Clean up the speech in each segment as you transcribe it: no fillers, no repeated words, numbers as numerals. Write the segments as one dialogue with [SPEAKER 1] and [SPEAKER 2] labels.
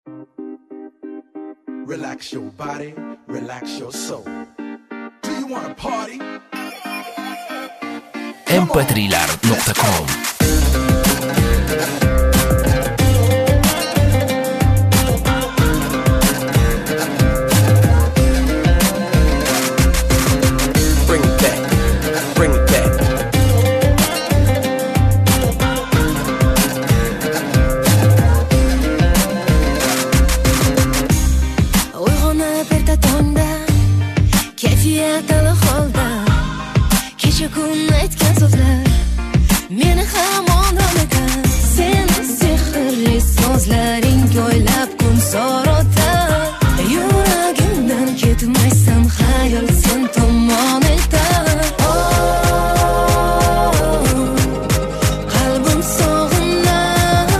[SPEAKER 1] Relax your body, relax your soul. Do you want to party?
[SPEAKER 2] mp3lar.com
[SPEAKER 1] Bring it back, bring it back.
[SPEAKER 3] Uyg'onib erta tongda, kayfiyat hali holda. Kecha kun aytgan so'zlar meni hamon olaydan. Seni sehrli so'zlaring o'ylab kun sorotar. Yuragimdan ketmaysan, xayol sen tomon eltar. Qalbim sog'inar,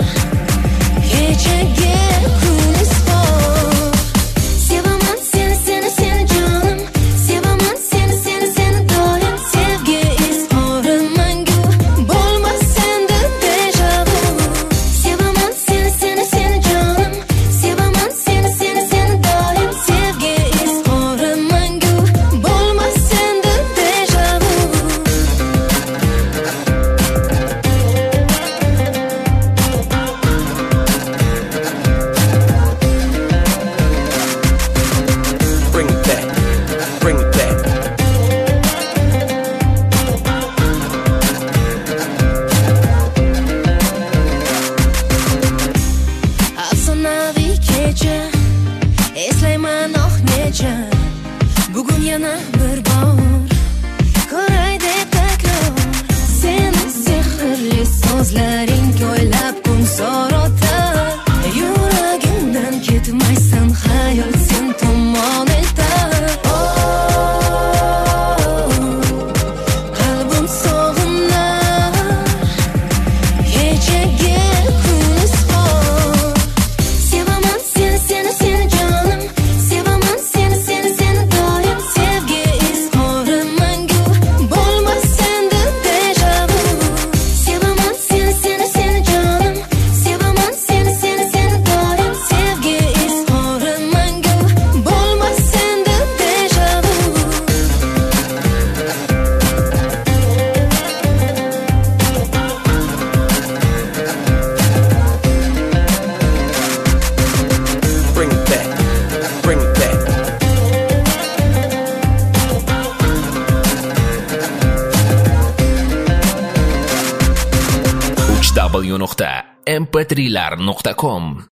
[SPEAKER 3] kechaga kun isbor. Sevaman seni, seni, seni jonim. Sevaman seni, seni, seni doim. Sevgi izhori mangu bo'lmas senda deja vu. Sevaman seni, seni, seni jonim. Sevaman seni, seni, seni doim. Sevgi izhori mangu bo'lmas senda deja vu.
[SPEAKER 1] Bring it back, bring it back.
[SPEAKER 3] Afsonaviy kecha, eslayman oh necha. Bugun yana bir bor ko'ray deb takror. Seni sehrli so'zlaring o'ylab kun sorotar. Yuragimdan ketmaysan, xayol sen tomon eltar. Qalbim sog'inar, kechaga kun isbor. Sevaman seni, seni, seni jonim. Sevaman seni, seni, seni doim. Sevgi izhori mangu bo'lmas senda deja vu. Sevaman seni, seni, seni jonim. Sevaman seni, seni, seni doim. Sevgi izhori mangu bo'lmas senda deja vu.
[SPEAKER 1] Bring it back, bring it back.
[SPEAKER 2] www.mp3lar.com